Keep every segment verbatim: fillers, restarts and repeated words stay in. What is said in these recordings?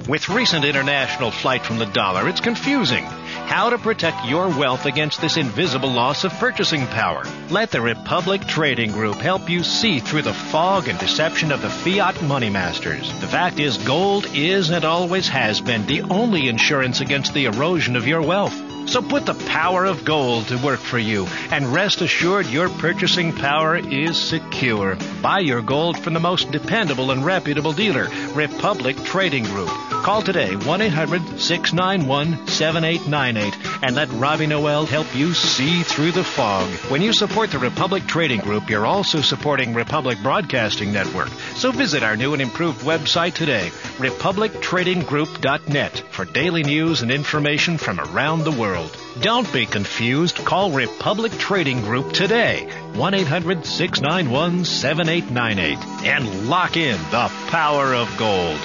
With recent international flight from the dollar, it's confusing. How to protect your wealth against this invisible loss of purchasing power? Let the Republic Trading Group help you see through the fog and deception of the fiat money masters. The fact is, gold is and always has been the only insurance against the erosion of your wealth. So put the power of gold to work for you, and rest assured your purchasing power is secure. Buy your gold from the most dependable and reputable dealer, Republic Trading Group. Call today, one eight hundred six nine one seven eight nine eight, and let Robbie Noel help you see through the fog. When you support the Republic Trading Group, you're also supporting Republic Broadcasting Network. So visit our new and improved website today, republic trading group dot net, for daily news and information from around the world. Don't be confused. Call Republic Trading Group today, one eight hundred six nine one seven eight nine eight, and lock in the power of gold.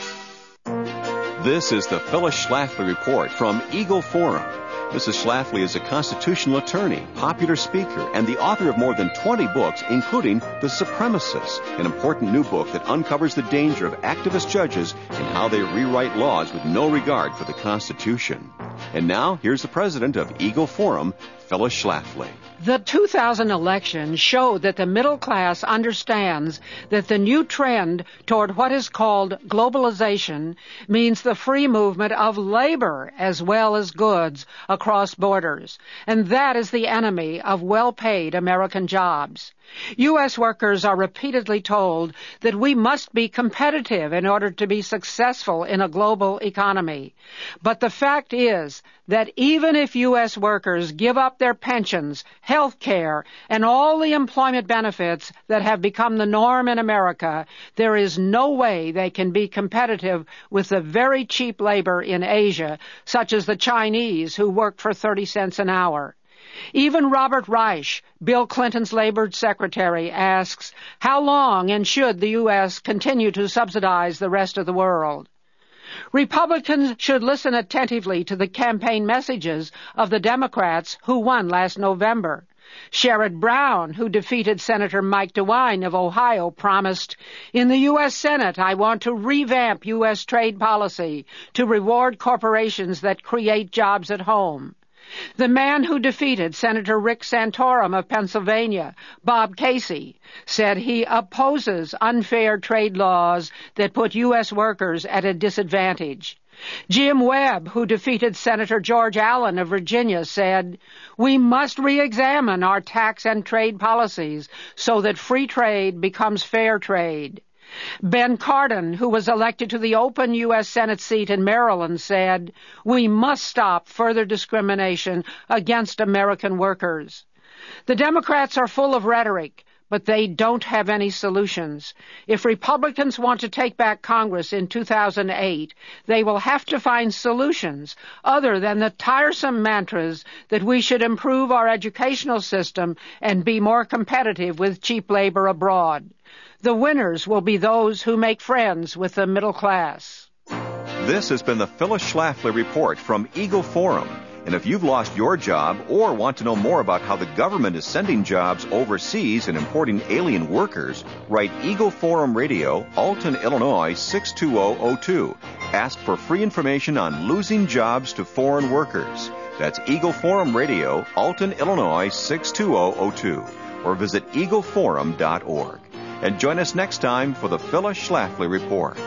This is the Phyllis Schlafly Report from Eagle Forum. Missus Schlafly is a constitutional attorney, popular speaker, and the author of more than twenty books, including The Supremacists, an important new book that uncovers the danger of activist judges and how they rewrite laws with no regard for the Constitution. And now, here's the president of Eagle Forum, Phyllis Schlafly. The two thousand election showed that the middle class understands that the new trend toward what is called globalization means the free movement of labor as well as goods across borders, and that is the enemy of well-paid American jobs. U S workers are repeatedly told that we must be competitive in order to be successful in a global economy. But the fact is that even if U S workers give up their pensions, health care, and all the employment benefits that have become the norm in America, there is no way they can be competitive with the very cheap labor in Asia, such as the Chinese who work for thirty cents an hour. Even Robert Reich, Bill Clinton's labor secretary, asks, how long and should the U S continue to subsidize the rest of the world? Republicans should listen attentively to the campaign messages of the Democrats who won last November. Sherrod Brown, who defeated Senator Mike DeWine of Ohio, promised, in the U S Senate, I want to revamp U S trade policy to reward corporations that create jobs at home. The man who defeated Senator Rick Santorum of Pennsylvania, Bob Casey, said he opposes unfair trade laws that put U S workers at a disadvantage. Jim Webb, who defeated Senator George Allen of Virginia, said, we must re-examine our tax and trade policies so that free trade becomes fair trade. Ben Cardin, who was elected to the open U S Senate seat in Maryland, said, we must stop further discrimination against American workers. The Democrats are full of rhetoric, but they don't have any solutions. If Republicans want to take back Congress in two thousand eight, they will have to find solutions other than the tiresome mantras that we should improve our educational system and be more competitive with cheap labor abroad. The winners will be those who make friends with the middle class. This has been the Phyllis Schlafly Report from Eagle Forum. And if you've lost your job or want to know more about how the government is sending jobs overseas and importing alien workers, write Eagle Forum Radio, Alton, Illinois, six two zero zero two. Ask for free information on losing jobs to foreign workers. That's Eagle Forum Radio, Alton, Illinois, six two zero zero two. Or visit eagle forum dot org. And join us next time for the Phyllis Schlafly Report.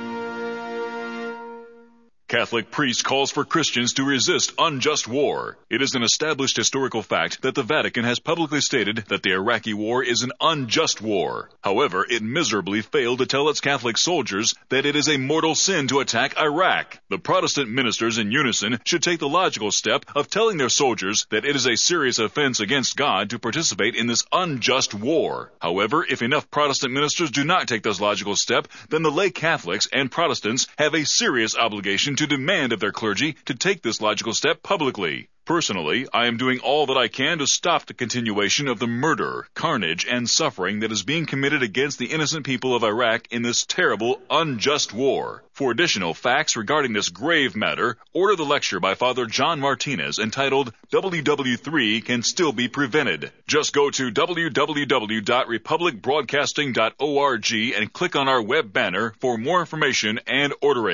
Catholic priest calls for Christians to resist unjust war. It is an established historical fact that the Vatican has publicly stated that the Iraqi war is an unjust war. However, it miserably failed to tell its Catholic soldiers that it is a mortal sin to attack Iraq. The Protestant ministers in unison should take the logical step of telling their soldiers that it is a serious offense against God to participate in this unjust war. However, if enough Protestant ministers do not take this logical step, then the lay Catholics and Protestants have a serious obligation to demand of their clergy to take this logical step publicly. Personally, I am doing all that I can to stop the continuation of the murder, carnage, and suffering that is being committed against the innocent people of Iraq in this terrible, unjust war. For additional facts regarding this grave matter, order the lecture by Father John Martinez entitled W W three Can Still Be Prevented. Just go to w w w dot republic broadcasting dot org and click on our web banner for more information and ordering.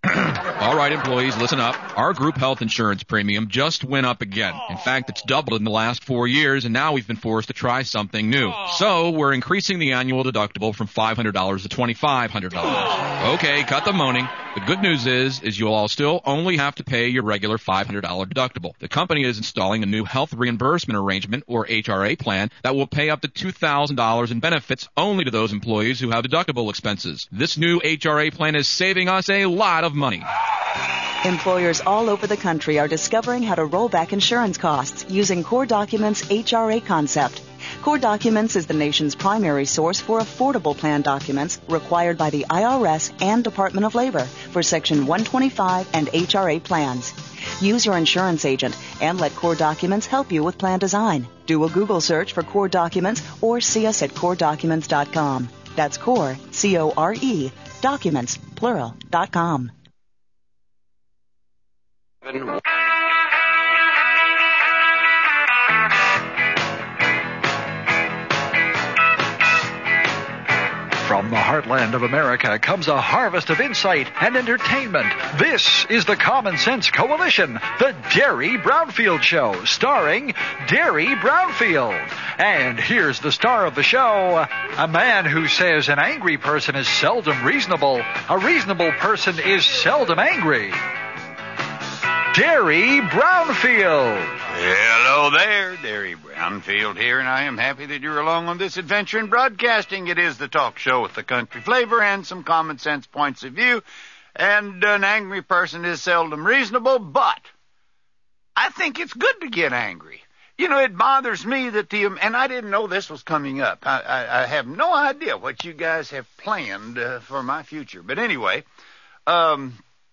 All right, employees, listen up. Our group health insurance premium just went up again. In fact, it's doubled in the last four years, and now we've been forced to try something new. So we're increasing the annual deductible from five hundred dollars to twenty-five hundred dollars. Okay, cut the moaning. The good news is, is you'll all still only have to pay your regular five hundred dollars deductible. The company is installing a new health reimbursement arrangement, or H R A plan, that will pay up to two thousand dollars in benefits only to those employees who have deductible expenses. This new H R A plan is saving us a lot of money. Employers all over the country are discovering how to roll back insurance costs using Core Documents' H R A concept. Core Documents is the nation's primary source for affordable plan documents required by the I R S and Department of Labor for Section one twenty-five and H R A plans. Use your insurance agent and let Core Documents help you with plan design. Do a Google search for Core Documents or see us at core documents dot com. That's Core, C O R E, documents, plural, dot com. From the heartland of America comes a harvest of insight and entertainment. This is the Common Sense Coalition, the Derry Brownfield Show, starring Derry Brownfield. And here's the star of the show, a man who says an angry person is seldom reasonable. A reasonable person is seldom angry. Derry Brownfield. Hello there, Derry Brownfield here, and I am happy that you're along on this adventure in broadcasting. It is the talk show with the country flavor and some common sense points of view, and an angry person is seldom reasonable, but I think it's good to get angry. You know, it bothers me that the, and I didn't know this was coming up. I, I, I have no idea what you guys have planned uh, for my future, but anyway, um,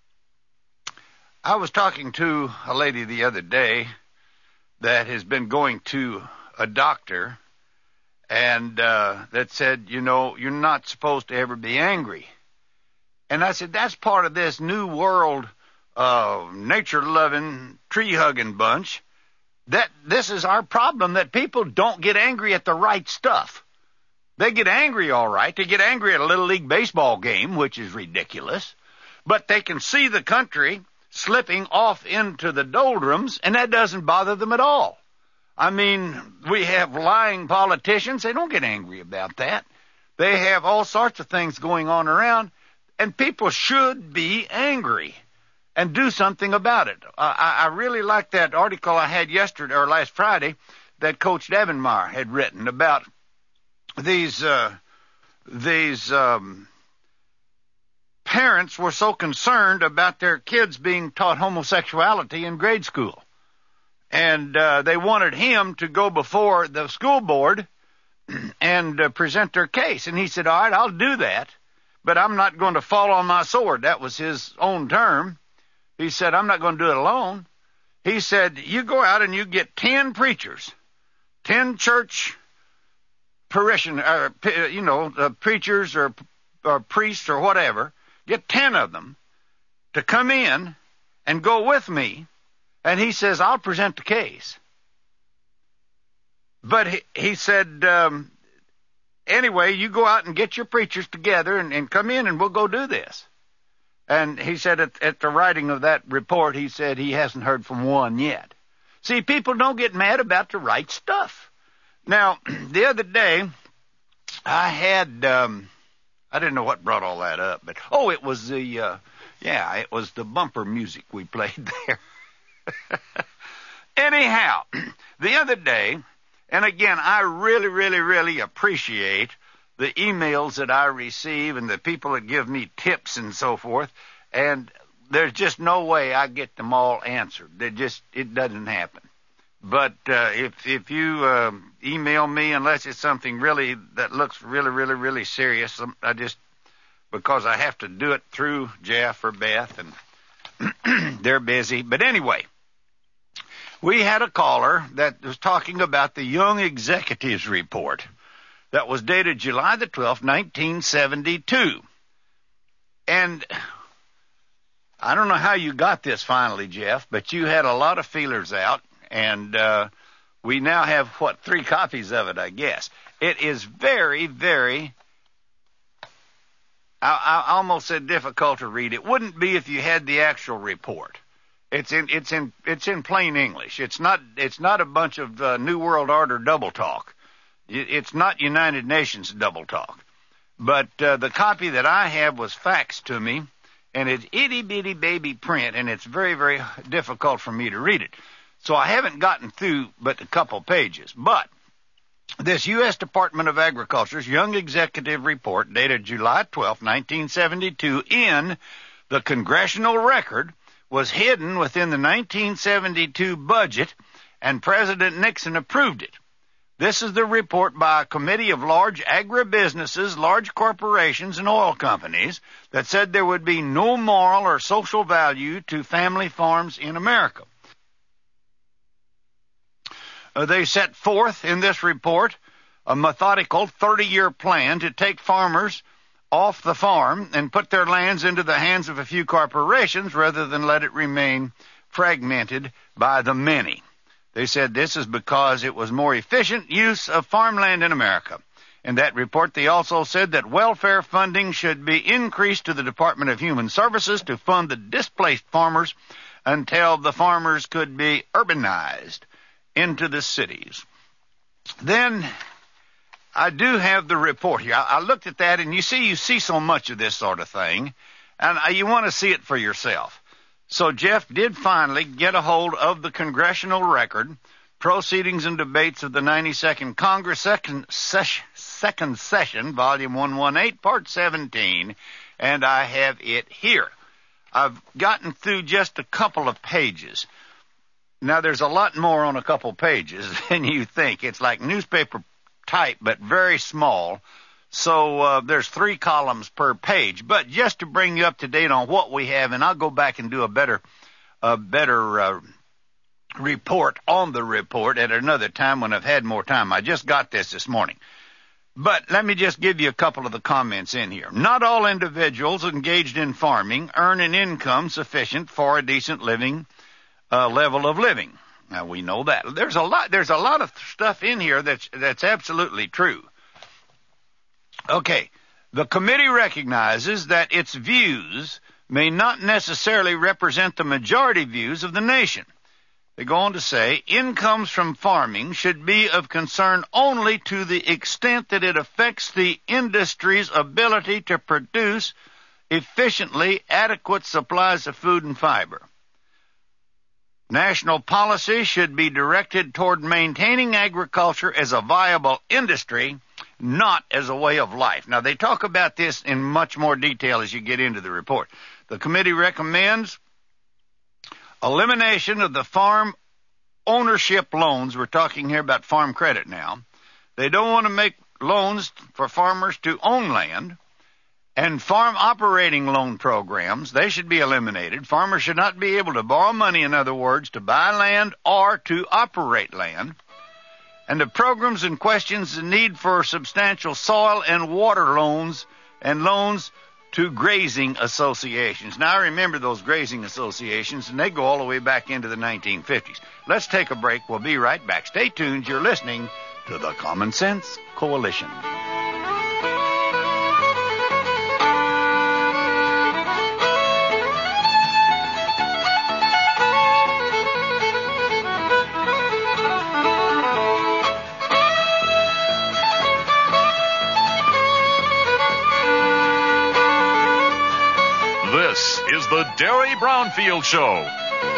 I was talking to a lady the other day that has been going to a doctor and uh, that said, you know, you're not supposed to ever be angry. And I said, that's part of this new world, uh, nature-loving, tree-hugging bunch. That this is our problem, that people don't get angry at the right stuff. They get angry all right. They get angry at a Little League baseball game, which is ridiculous. But they can see the country slipping off into the doldrums, and that doesn't bother them at all. I mean, we have lying politicians. They don't get angry about that. They have all sorts of things going on around, and people should be angry and do something about it. Uh, I, I really like that article I had yesterday or last Friday that Coach Davenmar had written about these uh, these um, parents were so concerned about their kids being taught homosexuality in grade school. And uh, they wanted him to go before the school board and uh, present their case. And he said, all right, I'll do that, but I'm not going to fall on my sword. That was his own term. He said, I'm not going to do it alone. He said, you go out and you get ten preachers, ten church parishioners, uh, you know, uh, preachers or, or priests or whatever, get ten of them to come in and go with me. And he says, I'll present the case. But he, he said, um, anyway, you go out and get your preachers together and, and come in and we'll go do this. And he said at, at the writing of that report, he said he hasn't heard from one yet. See, people don't get mad about the right stuff. Now, the other day, I had, um, I didn't know what brought all that up, but, oh, it was the, uh, yeah, it was the bumper music we played there. Anyhow, the other day, and again, I really, really, really appreciate the emails that I receive and the people that give me tips and so forth, and there's just no way I get them all answered. They just, it doesn't happen. But uh, if if you uh, email me, unless it's something really that looks really, really, really serious, I just, because I have to do it through Jeff or Beth, and they're busy. But anyway, we had a caller that was talking about the Young Executives Report that was dated July the twelfth, nineteen seventy-two. And I don't know how you got this finally, Jeff, but you had a lot of feelers out, and uh, we now have, what, three copies of it, I guess. It is very, very, I, I almost said difficult to read. It wouldn't be if you had the actual report. It's in it's in it's in plain English. It's not it's not a bunch of uh, New World Order double talk. It's not United Nations double talk. But uh, the copy that I have was faxed to me, and it's itty bitty baby print, and it's very very difficult for me to read it. So I haven't gotten through but a couple pages. But this U S Department of Agriculture's Young Executive Report, dated July twelfth, nineteen seventy-two, in the Congressional Record, was hidden within the nineteen seventy-two budget, and President Nixon approved it. This is the report by a committee of large agribusinesses, large corporations, and oil companies that said there would be no moral or social value to family farms in America. Uh, they set forth in this report a methodical thirty-year plan to take farmers off the farm and put their lands into the hands of a few corporations rather than let it remain fragmented by the many. They said this is because it was more efficient use of farmland in America. In that report, they also said that welfare funding should be increased to the Department of Human Services to fund the displaced farmers until the farmers could be urbanized into the cities. Then I do have the report here. I, I looked at that, and you see, you see so much of this sort of thing, and uh, you want to see it for yourself. So Jeff did finally get a hold of the Congressional Record, Proceedings and Debates of the ninety-second Congress, second, ses- second Session, Volume one eighteen, Part seventeen, and I have it here. I've gotten through just a couple of pages. Now, there's a lot more on a couple pages than you think. It's like newspaper type, but very small. So uh, there's three columns per page. But just to bring you up to date on what we have, and I'll go back and do a better, a better uh, report on the report at another time when I've had more time. I just got this this morning. But let me just give you a couple of the comments in here. Not all individuals engaged in farming earn an income sufficient for a decent living uh, level of living. Now, we know that. There's a lot, there's a lot of stuff in here that's, that's absolutely true. Okay. The committee recognizes that its views may not necessarily represent the majority views of the nation. They go on to say, incomes from farming should be of concern only to the extent that it affects the industry's ability to produce efficiently adequate supplies of food and fiber. National policy should be directed toward maintaining agriculture as a viable industry, not as a way of life. Now, they talk about this in much more detail as you get into the report. The committee recommends elimination of the farm ownership loans. We're talking here about farm credit now. They don't want to make loans for farmers to own land. And farm operating loan programs, they should be eliminated. Farmers should not be able to borrow money, in other words, to buy land or to operate land. And the programs in question, the need for substantial soil and water loans and loans to grazing associations. Now, I remember those grazing associations, and they go all the way back into the nineteen fifties. Let's take a break. We'll be right back. Stay tuned. You're listening to the Common Sense Coalition. This is the Derry Brownfield Show.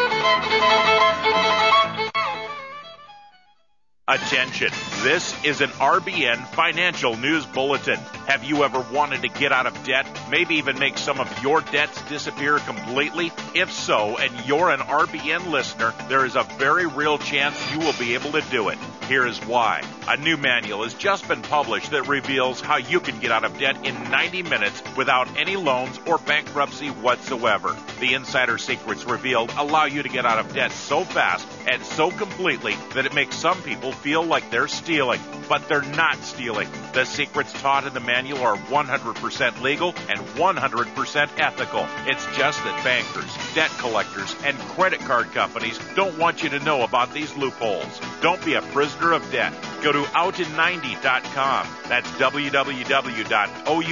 Attention, this is an R B N Financial News Bulletin. Have you ever wanted to get out of debt, maybe even make some of your debts disappear completely? If so, and you're an R B N listener, there is a very real chance you will be able to do it. Here is why. A new manual has just been published that reveals how you can get out of debt in ninety minutes without any loans or bankruptcy whatsoever. The insider secrets revealed allow you to get out of debt so fast and so completely that it makes some people feel like they're stealing, but they're not stealing. The secrets taught in the manual are one hundred percent legal and one hundred percent ethical. It's just that bankers, debt collectors, and credit card companies don't want you to know about these loopholes. Don't be a prisoner of debt. Go to out in ninety dot com. That's w w w dot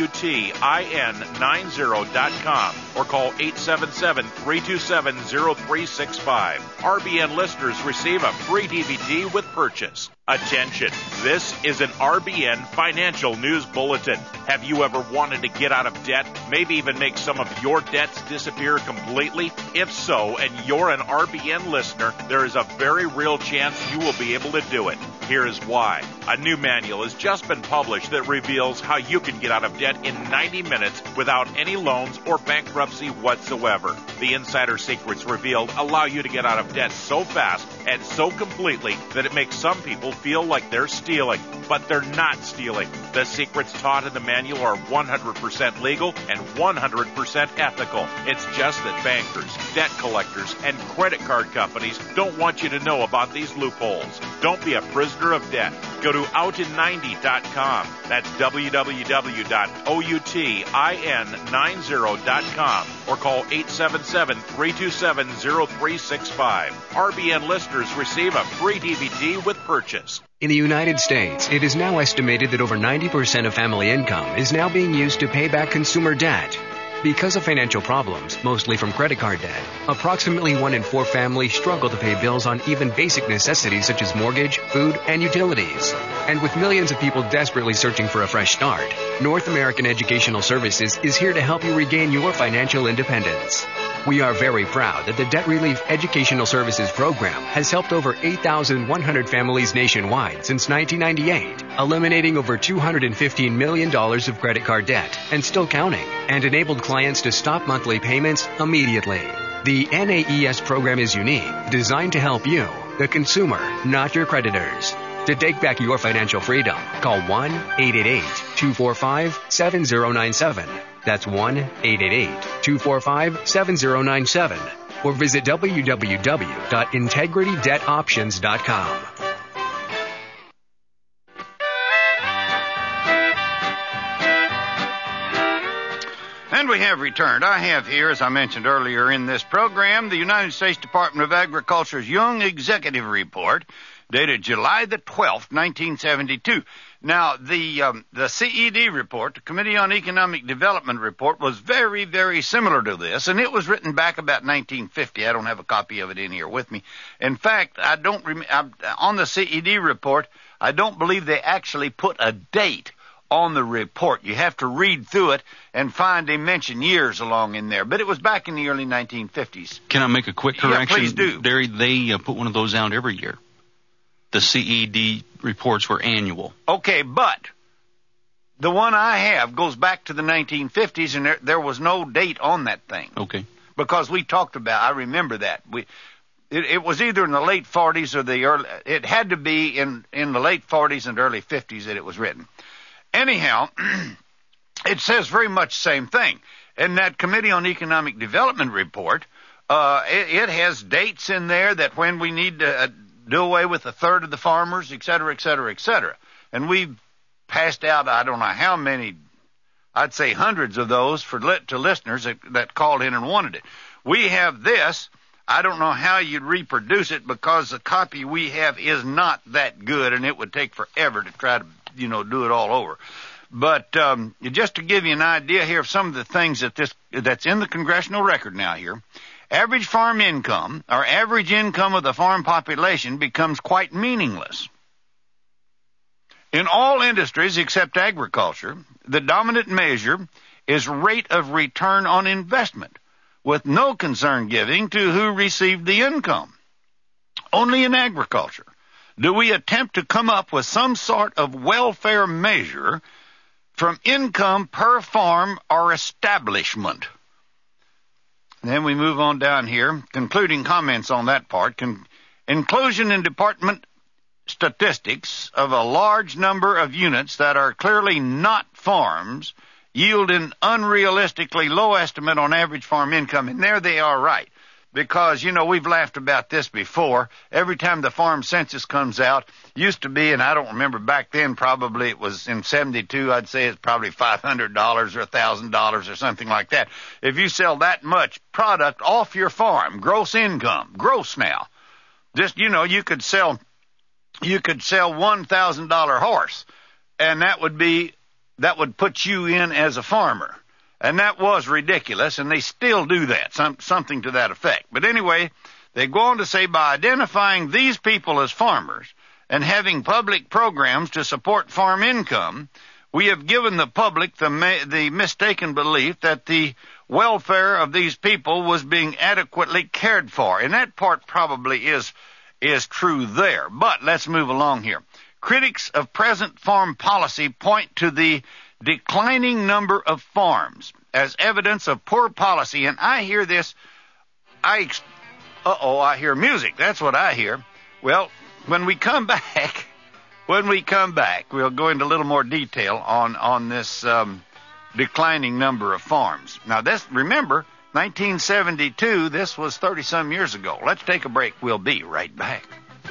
outin ninety dot com or call eight seven seven, three two seven, zero three six five. R B N listeners receive a free D V D with purchase. Attention, this is an R B N financial news bulletin. Have you ever wanted to get out of debt, maybe even make some of your debts disappear completely? If so, and you're an R B N listener, there is a very real chance you will be able to do it. Here is why. A new manual has just been published that reveals how you can get out of debt in ninety minutes without any loans or bankruptcy whatsoever. The insider secrets revealed allow you to get out of debt so fast and so completely that it makes some people feel like they're stealing, but they're not stealing. The secrets taught in the manual are one hundred percent legal and one hundred percent ethical. It's just that bankers, debt collectors, and credit card companies don't want you to know about these loopholes. Don't be a prisoner of debt. Go to out in ninety dot com. That's w w w dot outin ninety dot com or call eight seven seven, three two seven, zero three six five. R B N listeners receive a free D V D with purchase. In the United States, it is now estimated that over ninety percent of family income is now being used to pay back consumer debt. Because of financial problems, mostly from credit card debt, approximately one in four families struggle to pay bills on even basic necessities such as mortgage, food, and utilities. And with millions of people desperately searching for a fresh start, North American Educational Services is here to help you regain your financial independence. We are very proud that the Debt Relief Educational Services Program has helped over eight thousand one hundred families nationwide since nineteen ninety-eight, eliminating over two hundred fifteen million dollars of credit card debt and still counting, and enabled clients to stop monthly payments immediately. The N A E S program is unique, designed to help you, the consumer, not your creditors. To take back your financial freedom, call one eight eight eight, two four five, seven zero nine seven. That's one eight eight eight, two four five, seven zero nine seven. Or visit w w w dot integrity debt options dot com. And we have returned. I have here, as I mentioned earlier in this program, the United States Department of Agriculture's Young Executive Report, dated July the twelfth, nineteen seventy-two. Now, the um, the C E D report, the Committee on Economic Development report, was very, very similar to this, and it was written back about nineteen fifty. I don't have a copy of it in here with me. In fact, I don't rem- I, on the C E D report, I don't believe they actually put a date on the report. You have to read through it and find they mention years along in there. But it was back in the early nineteen fifties. Can I make a quick correction? Yeah, please do. They, they uh, put one of those out every year. The C E D reports were annual. Okay, but the one I have goes back to the nineteen fifties, and there, there was no date on that thing. Okay. Because we talked about, I remember that. We, it, it was either in the late forties or the early, it had to be in, in the late forties and early fifties that it was written. Anyhow, it says very much the same thing. In that Committee on Economic Development report, uh, it, it has dates in there that when we need to uh, do away with a third of the farmers, et cetera, et cetera, et cetera. And we passed out, I don't know how many, I'd say hundreds of those for li- to listeners that, that called in and wanted it. We have this. I don't know how you'd reproduce it because the copy we have is not that good, and it would take forever to try to, you know, do it all over. But um, just to give you an idea here of some of the things that this that's in the congressional record now here, average farm income, or average income of the farm population, becomes quite meaningless. In all industries except agriculture, the dominant measure is rate of return on investment, with no concern given to who received the income. Only in agriculture do we attempt to come up with some sort of welfare measure from income per farm or establishment. Then we move on down here, concluding comments on that part. Con- inclusion in department statistics of a large number of units that are clearly not farms yield an unrealistically low estimate on average farm income. And there they are right. Because, you know, we've laughed about this before. Every time the farm census comes out, used to be, and I don't remember back then, probably it was in seventy-two, I'd say it's probably five hundred dollars or one thousand dollars or something like that. If you sell that much product off your farm, gross income, gross now, just, you know, you could sell you could sell one thousand dollar horse, and that would be, that would put you in as a farmer. And that was ridiculous, and they still do that, some, something to that effect. But anyway, they go on to say, by identifying these people as farmers and having public programs to support farm income, we have given the public the, ma- the mistaken belief that the welfare of these people was being adequately cared for. And that part probably is, is true there. But let's move along here. Critics of present farm policy point to the declining number of farms as evidence of poor policy. And I hear this, I, uh-oh, I hear music. That's what I hear. Well, when we come back, when we come back, we'll go into a little more detail on, on this um, declining number of farms. Now, this, remember, nineteen seventy-two, this was thirty-some years ago. Let's take a break. We'll be right back.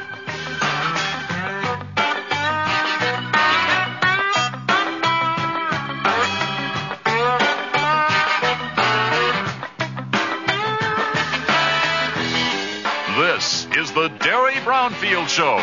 This is the Derry Brownfield Show.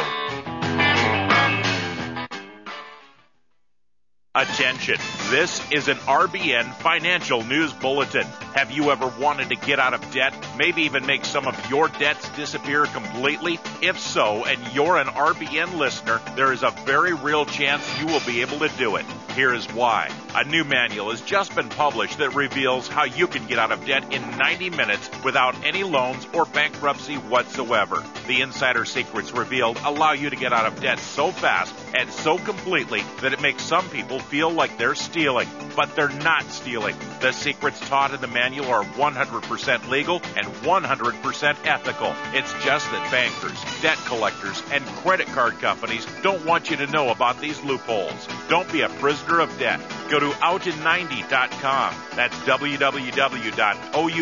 Attention, this is an R B N financial news bulletin. Have you ever wanted to get out of debt, maybe even make some of your debts disappear completely? If so, and you're an R B N listener, there is a very real chance you will be able to do it. Here is why. A new manual has just been published that reveals how you can get out of debt in ninety minutes without any loans or bankruptcy whatsoever. The insider secrets revealed allow you to get out of debt so fast and so completely that it makes some people feel like they're stealing, but they're not stealing. The secrets taught in the manual are one hundred percent legal and one hundred percent ethical. It's just that bankers, debt collectors, and credit card companies don't want you to know about these loopholes. Don't be a prisoner of debt. Go to out in ninety dot com. That's w w w dot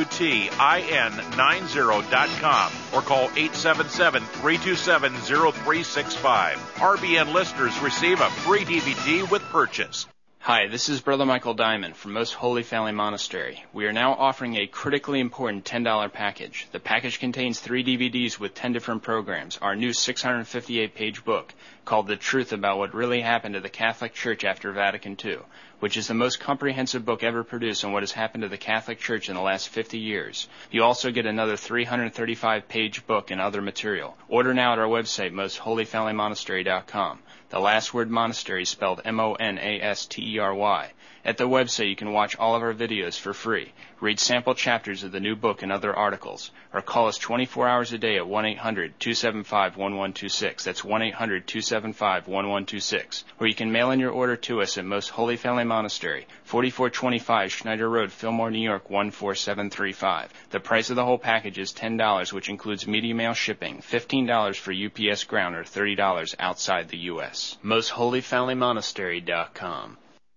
outin ninety dot com or call eight seven seven, three two seven, zero three six five. R B N listeners receive a free D V D with purchase. Hi, this is Brother Michael Diamond from Most Holy Family Monastery. We are now offering a critically important ten dollar package. The package contains three D V Ds with ten different programs, our new six hundred fifty-eight page book called The Truth About What Really Happened to the Catholic Church After Vatican two, which is the most comprehensive book ever produced on what has happened to the Catholic Church in the last fifty years. You also get another three hundred thirty-five page book and other material. Order now at our website, most holy family monastery dot com. The last word monastery is spelled M O N A S T E R Y. At the website, you can watch all of our videos for free, read sample chapters of the new book and other articles, or call us twenty-four hours a day at one eight hundred, two seven five, one one two six. That's one eight hundred, two seven five, one one two six. Or you can mail in your order to us at Most Holy Family Monastery, forty-four twenty-five Schneider Road, Fillmore, New York, one four seven three five. The price of the whole package is ten dollars, which includes media mail shipping, fifteen dollars for U P S ground, or thirty dollars outside the U S most holy family monastery dot com.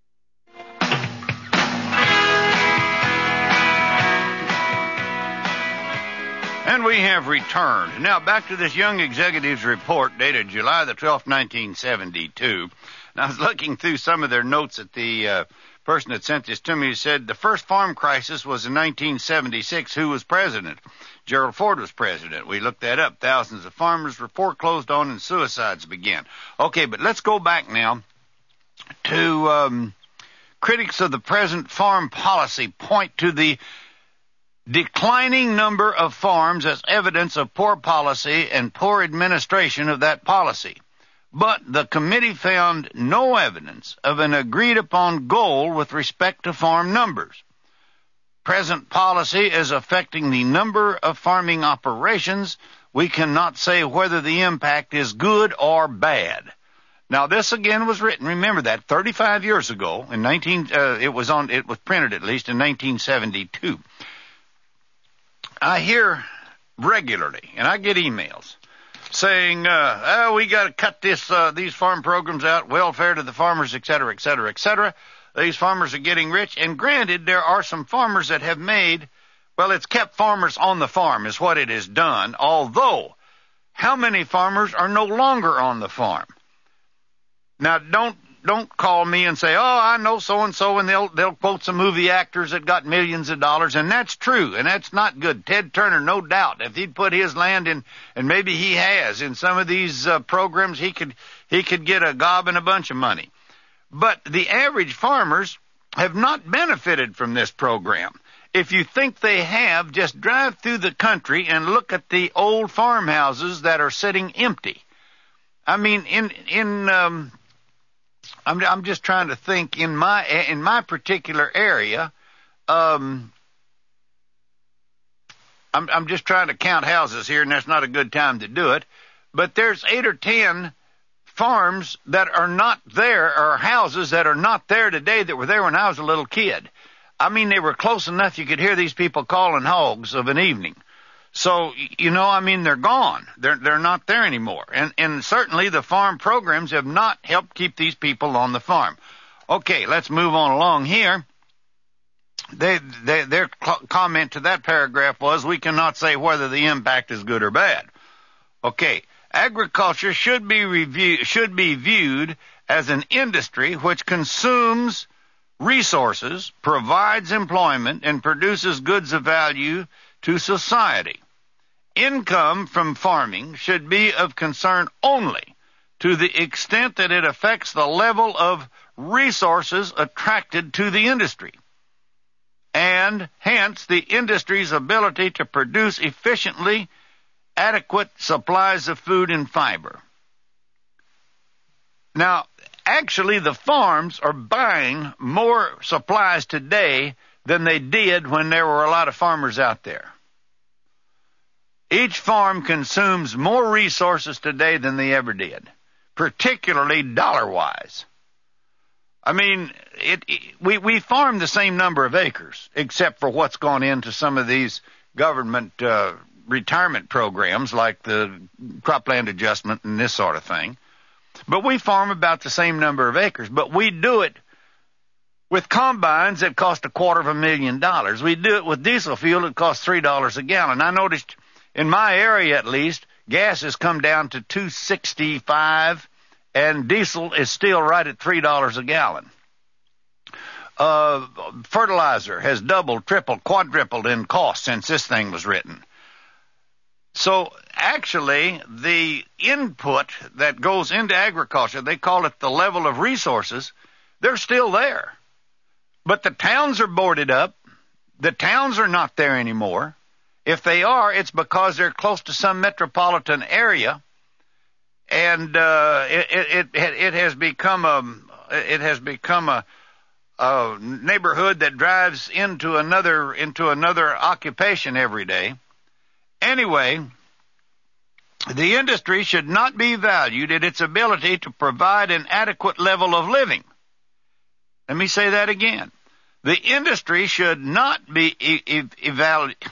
And we have returned. Now, back to this Young Executives report dated July the twelfth, nineteen seventy-two. And I was looking through some of their notes at the uh, person that sent this to me. Who said the first farm crisis was in nineteen seventy-six. Who was president? Gerald Ford was president. We looked that up. Thousands of farmers were foreclosed on and suicides began. Okay, but let's go back now to um, critics of the present farm policy point to the declining number of farms as evidence of poor policy and poor administration of that policy. But the committee found no evidence of an agreed-upon goal with respect to farm numbers. Present policy is affecting the number of farming operations. We cannot say whether the impact is good or bad. Now, this again was written, remember that, thirty-five years ago. In nineteen, uh, it was on, it was printed at least in nineteen seventy-two. I hear regularly, and I get emails saying, uh, oh, we got to cut this, uh, these farm programs out, welfare to the farmers, et cetera, et cetera, et cetera. These farmers are getting rich. And granted, there are some farmers that have made, well, it's kept farmers on the farm is what it has done. Although, how many farmers are no longer on the farm? Now, don't don't call me and say, oh, I know so-and-so, and they'll, they'll quote some movie actors that got millions of dollars, and that's true, and that's not good. Ted Turner, no doubt, if he'd put his land in, and maybe he has, in some of these uh, programs, he could, he could get a gob and a bunch of money. But the average farmers have not benefited from this program. If you think they have, just drive through the country and look at the old farmhouses that are sitting empty. I mean, in, in, um, I'm, I'm just trying to think in my, in my particular area, um, I'm, I'm just trying to count houses here, and that's not a good time to do it, but there's eight or ten farms that are not there, or houses that are not there today that were there when I was a little kid. I mean, they were close enough you could hear these people calling hogs of an evening. So, you know, I mean, they're gone. They're, they're not there anymore. And, and certainly the farm programs have not helped keep these people on the farm. Okay, let's move on along here. They, they, their cl- comment to that paragraph was, we cannot say whether the impact is good or bad. Okay, agriculture should be review, should be viewed as an industry which consumes resources, provides employment, and produces goods of value to society. Income from farming should be of concern only to the extent that it affects the level of resources attracted to the industry, and hence the industry's ability to produce efficiently adequate supplies of food and fiber. Now, actually, the farms are buying more supplies today than they did when there were a lot of farmers out there. Each farm consumes more resources today than they ever did, particularly dollar-wise. I mean, it, it, we, we farm the same number of acres, except for what's gone into some of these government uh, retirement programs like the cropland adjustment and this sort of thing. But we farm about the same number of acres, but we do it with combines that cost a quarter of a million dollars. We do it with diesel fuel that costs three dollars a gallon. I noticed in my area, at least, gas has come down to two sixty-five, and diesel is still right at three dollars a gallon. Uh, fertilizer has doubled, tripled, quadrupled in cost since this thing was written. So actually, the input that goes into agriculture, they call it the level of resources, they're still there. But the towns are boarded up. The towns are not there anymore. If they are, it's because they're close to some metropolitan area, and uh, it, it, it, it has become a it has become a, a neighborhood that drives into another into another occupation every day. Anyway, the industry should not be valued at its ability to provide an adequate level of living. Let me say that again. The industry should not be e- e- evaluated.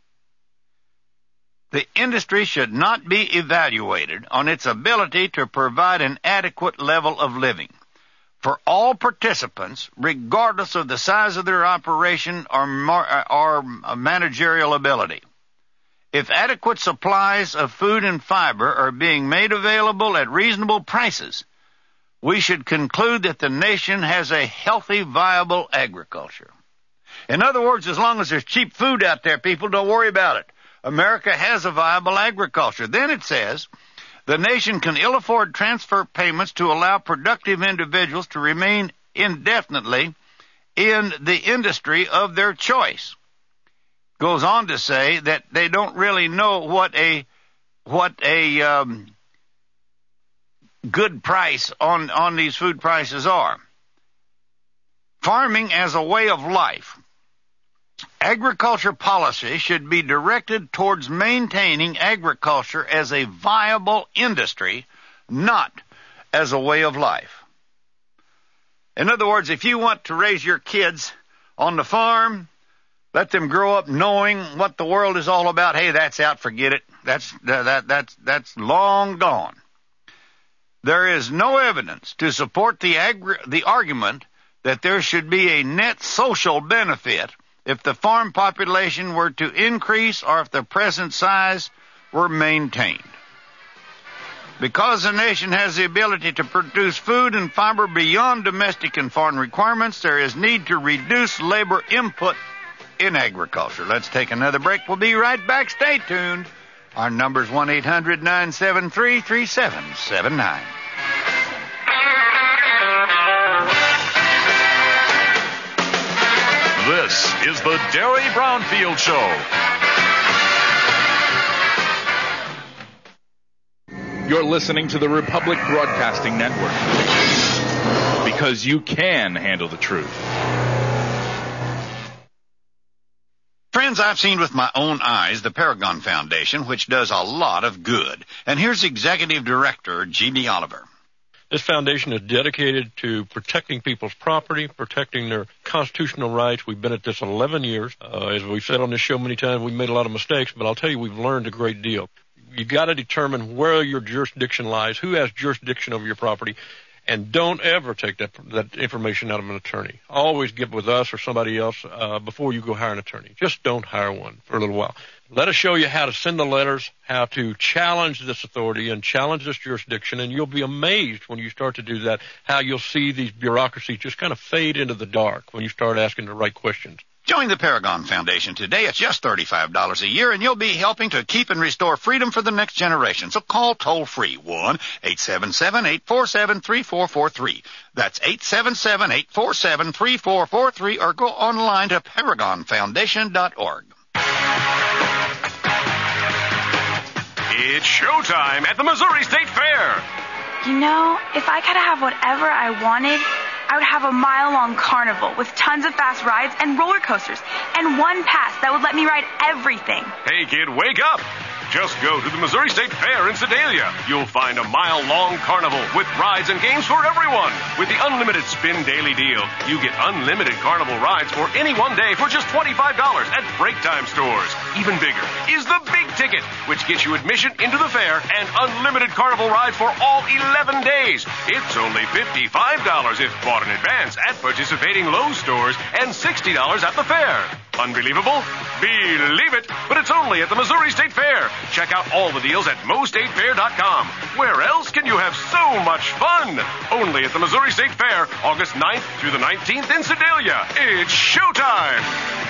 The industry should not be evaluated on its ability to provide an adequate level of living for all participants, regardless of the size of their operation or, mar- or managerial ability. If adequate supplies of food and fiber are being made available at reasonable prices, we should conclude that the nation has a healthy, viable agriculture. In other words, as long as there's cheap food out there, people, don't worry about it. America has a viable agriculture. Then it says, the nation can ill afford transfer payments to allow productive individuals to remain indefinitely in the industry of their choice. Goes on to say that they don't really know what a what a um, good price on, on these food prices are. Farming as a way of life. Agriculture policy should be directed towards maintaining agriculture as a viable industry, not as a way of life. In other words, if you want to raise your kids on the farm, let them grow up knowing what the world is all about. Hey, that's out, forget it. That's that that's that's long gone. There is no evidence to support the agri- the argument that there should be a net social benefit if the farm population were to increase or if the present size were maintained. Because the nation has the ability to produce food and fiber beyond domestic and foreign requirements, there is need to reduce labor input in agriculture. Let's take another break. We'll be right back. Stay tuned. Our number's one eight hundred nine seven three three seven seven nine. This is the Derry Brownfield Show. You're listening to the Republic Broadcasting Network. Because you can handle the truth. Friends, I've seen with my own eyes the Paragon Foundation, which does a lot of good. And here's Executive Director G B Oliver. This foundation is dedicated to protecting people's property, protecting their constitutional rights. We've been at this eleven years. Uh, as we've said on this show many times, we've made a lot of mistakes, but I'll tell you, we've learned a great deal. You've got to determine where your jurisdiction lies, who has jurisdiction over your property, and don't ever take that, that information out of an attorney. Always get with us or somebody else uh, before you go hire an attorney. Just don't hire one for a little while. Let us show you how to send the letters, how to challenge this authority and challenge this jurisdiction, and you'll be amazed when you start to do that, how you'll see these bureaucracies just kind of fade into the dark when you start asking the right questions. Join the Paragon Foundation today. It's just thirty-five dollars a year, and you'll be helping to keep and restore freedom for the next generation. So call toll-free one eight seven seven, eight four seven, three four four three. That's eight seven seven, eight four seven, three four four three, or go online to paragon foundation dot org. It's showtime at the Missouri State Fair. You know, if I could have whatever I wanted, I would have a mile-long carnival with tons of fast rides and roller coasters, and one pass that would let me ride everything. Hey, kid, wake up! Just go to the Missouri State Fair in Sedalia. You'll find a mile-long carnival with rides and games for everyone. With the Unlimited Spin Daily Deal, you get unlimited carnival rides for any one day for just twenty-five dollars at break time stores. Even bigger is the Big Ticket, which gets you admission into the fair and unlimited carnival rides for all eleven days. It's only fifty-five dollars if bought in advance at participating Lowe's stores and sixty dollars at the fair. Unbelievable? Believe it, but it's only at the Missouri State Fair. Check out all the deals at mo state fair dot com. Where else can you have so much fun? Only at the Missouri State Fair, August ninth through the nineteenth in Sedalia. It's showtime!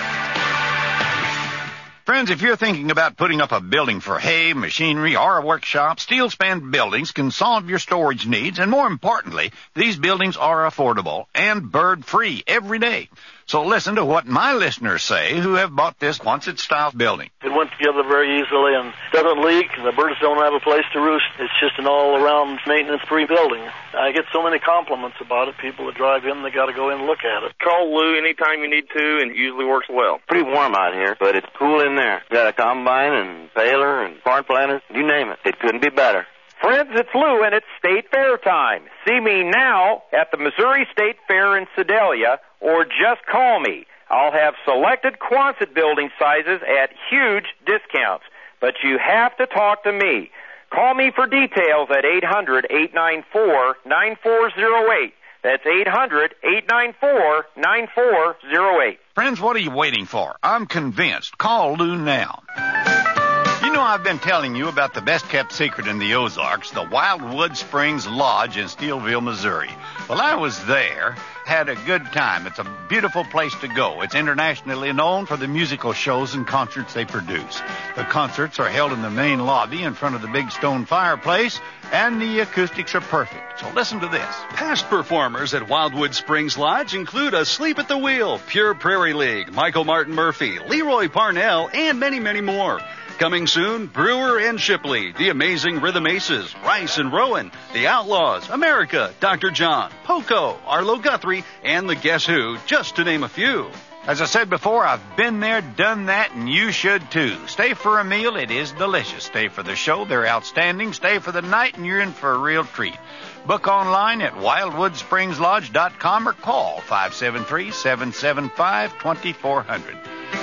Friends, if you're thinking about putting up a building for hay, machinery, or a workshop, Steel Span Buildings can solve your storage needs, and more importantly, these buildings are affordable and bird-free every day. So listen to what my listeners say who have bought this Quonset-style building. It went together very easily and doesn't leak. The birds don't have a place to roost. It's just an all-around maintenance-free building. I get so many compliments about it. People that drive in, they got to go in and look at it. Call Lou anytime you need to, and it usually works well. Pretty warm out here, but it's cool in there. Got a combine and baler and corn planter, you name it. It couldn't be better. Friends, it's Lou, and it's State Fair time. See me now at the Missouri State Fair in Sedalia, or just call me. I'll have selected Quonset building sizes at huge discounts, but you have to talk to me. Call me for details at eight hundred, eight nine four, nine four zero eight. That's eight hundred, eight nine four, nine four zero eight. Friends, what are you waiting for? I'm convinced. Call Lou now. You know, I've been telling you about the best-kept secret in the Ozarks, the Wildwood Springs Lodge in Steelville, Missouri. Well, I was there, had a good time. It's a beautiful place to go. It's internationally known for the musical shows and concerts they produce. The concerts are held in the main lobby in front of the big stone fireplace, and the acoustics are perfect. So listen to this. Past performers at Wildwood Springs Lodge include Asleep at the Wheel, Pure Prairie League, Michael Martin Murphy, Leroy Parnell, and many, many more. Coming soon, Brewer and Shipley, The Amazing Rhythm Aces, Rice and Rowan, The Outlaws, America, Doctor John, Poco, Arlo Guthrie, and the Guess Who, just to name a few. As I said before, I've been there, done that, and you should too. Stay for a meal, it is delicious. Stay for the show, they're outstanding. Stay for the night, and you're in for a real treat. Book online at wildwood springs lodge dot com or call five seven three, seven seven five, two four zero zero.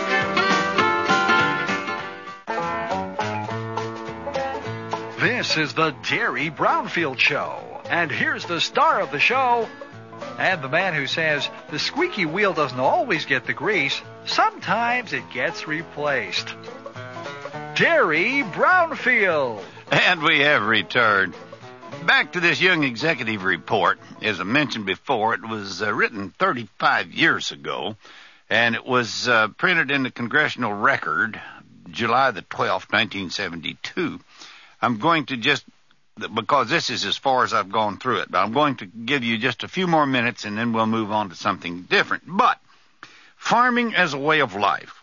This is the Derry Brownfield Show. And here's the star of the show, and the man who says the squeaky wheel doesn't always get the grease. Sometimes it gets replaced. Derry Brownfield. And we have returned. back to this Young Executive Report. As I mentioned before, it was uh, written thirty-five years ago, and it was uh, printed in the Congressional Record July the twelfth, nineteen seventy-two. I'm going to just, because this is as far as I've gone through it, but I'm going to give you just a few more minutes, and then we'll move on to something different. But farming as a way of life.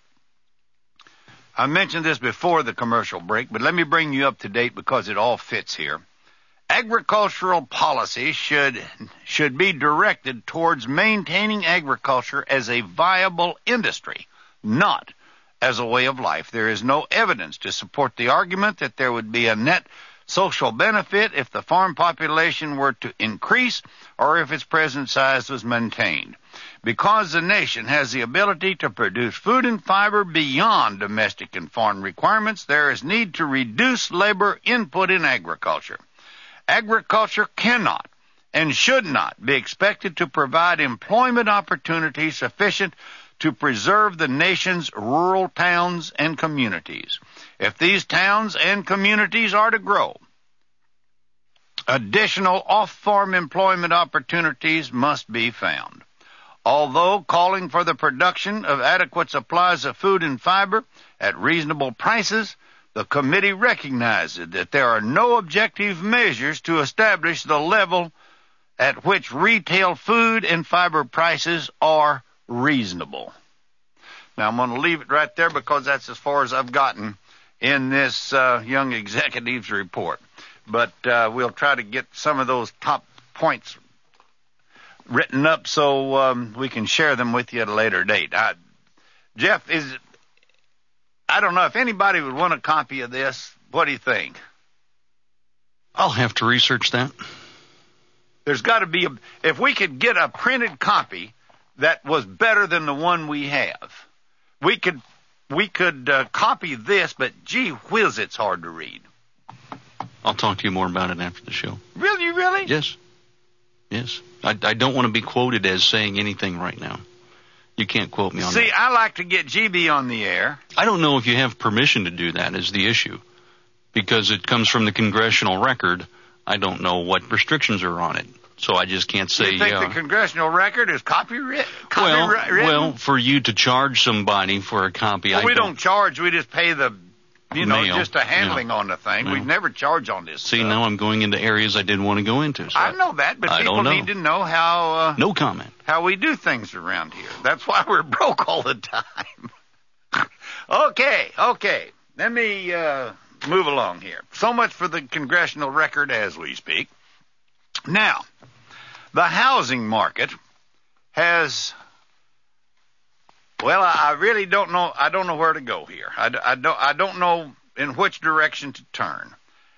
I mentioned this before the commercial break, but let me bring you up to date because it all fits here. Agricultural policy should should be directed towards maintaining agriculture as a viable industry, not as a way of life. There is no evidence to support the argument that there would be a net social benefit if the farm population were to increase or if its present size was maintained. Because the nation has the ability to produce food and fiber beyond domestic and foreign requirements, there is need to reduce labor input in agriculture. Agriculture cannot and should not be expected to provide employment opportunities sufficient to preserve the nation's rural towns and communities. If these towns and communities are to grow, additional off-farm employment opportunities must be found. Although calling for the production of adequate supplies of food and fiber at reasonable prices, the committee recognizes that there are no objective measures to establish the level at which retail food and fiber prices are reasonable. Now, I'm going to leave it right there because that's as far as I've gotten in this uh, Young Executives Report. But uh, we'll try to get some of those top points written up so um, we can share them with you at a later date. I, Jeff, is I don't know if anybody would want a copy of this. What do you think? I'll have to research that. There's got to be a, if we could get a printed copy that was better than the one we have, we could we could uh, copy this, but gee whiz, it's hard to read. I'll talk to you more about it after the show. Really, really? Yes. Yes. I, I don't want to be quoted as saying anything right now. You can't quote me on See, that. See, I like to get G B on the air. I don't know if you have permission to do that is the issue. Because it comes from the Congressional Record, I don't know what restrictions are on it. So I just can't say, you think yeah. the Congressional Record is copyright? Well, copyright well, for you to charge somebody for a copy, well, I we don't, don't charge. We just pay the, you know, mail. just a handling yeah. on the thing. Yeah. We never charge on this See, stuff. now I'm going into areas I didn't want to go into. So I know that, but I people don't know. need to know how. Uh, no comment. How we do things around here. That's why we're broke all the time. okay, okay. Let me uh, move along here. So much for the Congressional Record as we speak. Now, the housing market has, well, I, I really don't know. I don't know where to go here. I, I, don't, I don't know in which direction to turn.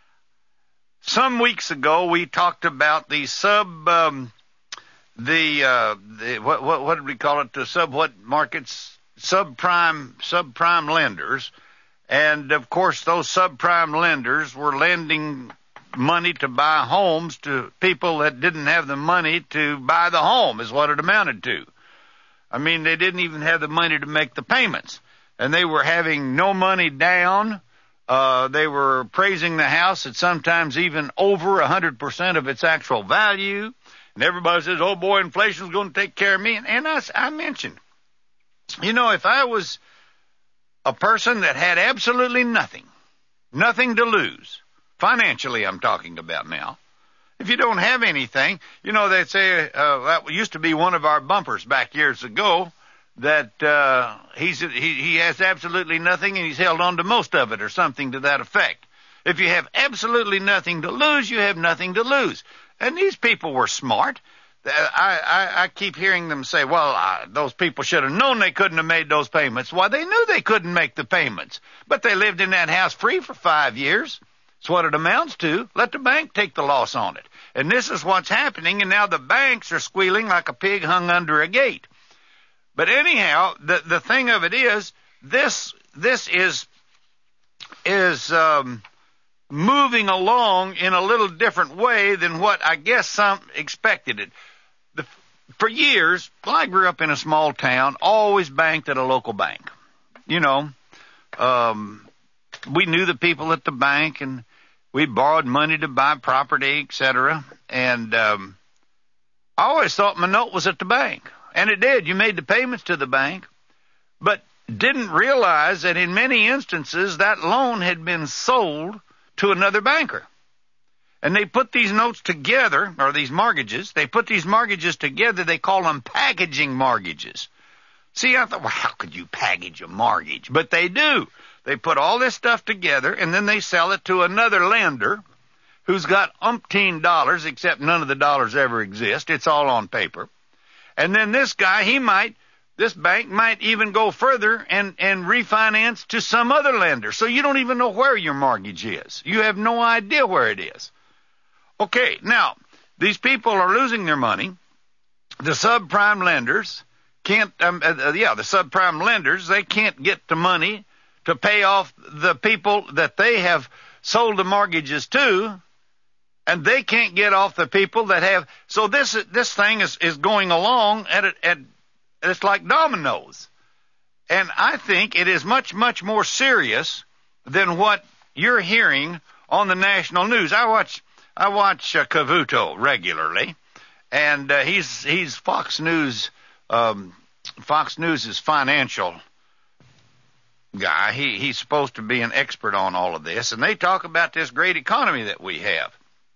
Some weeks ago, we talked about the sub, um, the, uh, the what, what, what did we call it? The sub what markets? Subprime, subprime lenders. And, of course, those subprime lenders were lending money to buy homes to people that didn't have the money to buy the home, is what it amounted to. I mean, they didn't even have the money to make the payments. And they were having no money down. Uh, they were appraising the house at sometimes even over one hundred percent of its actual value. And everybody says, oh, boy, inflation's going to take care of me. And, and I, I mentioned, you know, if I was a person that had absolutely nothing, nothing to lose, financially I'm talking about now, if you don't have anything, you know, they'd say, uh, that used to be one of our bumpers back years ago, that uh, he's, he, he has absolutely nothing and he's held on to most of it or something to that effect. If you have absolutely nothing to lose, you have nothing to lose. And these people were smart. I, I, I keep hearing them say, well, uh, those people should have known they couldn't have made those payments. Why, they knew they couldn't make the payments. But they lived in that house free for five years. That's what it amounts to. Let the bank take the loss on it. And this is what's happening, and now the banks are squealing like a pig hung under a gate. But anyhow, the the thing of it is, this this is is um, moving along in a little different way than what I guess some expected it. The, for years, well, I grew up in a small town, always banked at a local bank. You know, um, we knew the people at the bank, and We borrowed money to buy property, et cetera. And um, I always thought my note was at the bank. And it did. You made the payments to the bank. But didn't realize that in many instances that loan had been sold to another banker. And they put these notes together, or these mortgages, they put these mortgages together, they call them packaging mortgages. See, I thought, well, how could you package a mortgage? But they do. They put all this stuff together, and then they sell it to another lender who's got umpteen dollars, except none of the dollars ever exist. It's all on paper. And then this guy, he might, this bank might even go further and, and refinance to some other lender. So you don't even know where your mortgage is. You have no idea where it is. Okay, now, these people are losing their money. The subprime lenders can't, um, uh, yeah, the subprime lenders, they can't get the money to pay off the people that they have sold the mortgages to, and they can't get off the people that have. So this this thing is, is going along at, a, at it's like dominoes. And I think it is much, much more serious than what you're hearing on the national news. I watch I watch uh, Cavuto regularly, and uh, he's he's Fox News um, Fox News' financial guy. He he's supposed to be an expert on all of this, and they talk about this great economy that we have.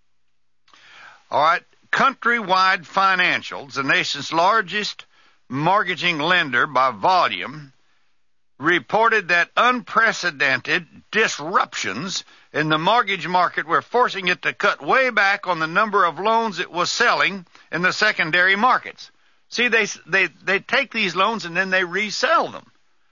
All right, Countrywide Financials, the nation's largest mortgaging lender by volume, reported that unprecedented disruptions in the mortgage market were forcing it to cut way back on the number of loans it was selling in the secondary markets. See, they they they take these loans and then they resell them.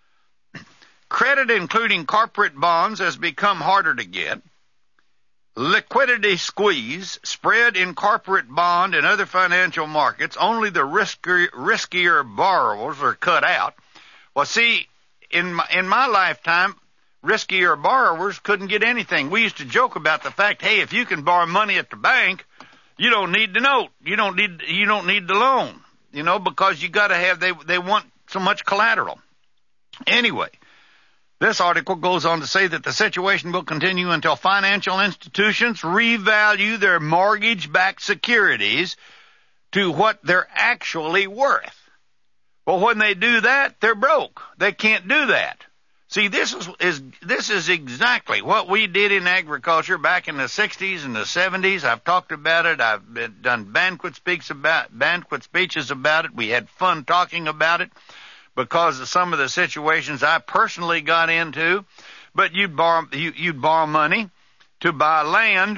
Credit, including corporate bonds, has become harder to get. Liquidity squeeze spread in corporate bond and other financial markets. Only the riskier, riskier borrowers are cut out. Well, see, in my, in my lifetime, riskier borrowers couldn't get anything. We used to joke about the fact, hey, if you can borrow money at the bank, you don't need the note. You don't need you don't need the loan, you know, because you got to have they they want so much collateral. Anyway, this article goes on to say that the situation will continue until financial institutions revalue their mortgage-backed securities to what they're actually worth. Well, when they do that, they're broke. They can't do that. See, this is, is this is exactly what we did in agriculture back in the sixties and the seventies. I've talked about it. I've been, done banquet speaks about banquet speeches about it. We had fun talking about it because of some of the situations I personally got into. But you'd borrow you, you'd borrow money to buy land